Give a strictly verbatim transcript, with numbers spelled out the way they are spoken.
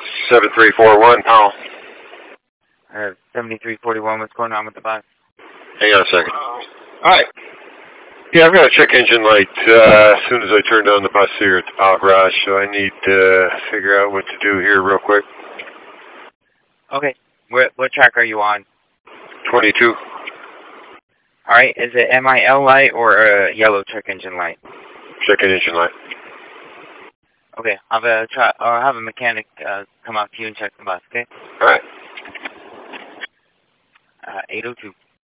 seven three four one, Powell. Uh, seventy-three forty-one, what's going on with the bus? Hang on a second. Alright. Yeah, I've got a check engine light uh, as soon as I turn down the bus here at the power garage, so I need to figure out what to do here real quick. Okay. What, what track are you on? twenty-two. Alright, is it M I L light or a yellow check engine light? Check engine light. Okay, I'll have a, try, I'll have a mechanic uh, come out to you and check the bus, okay? Alright. Uh, eight oh two.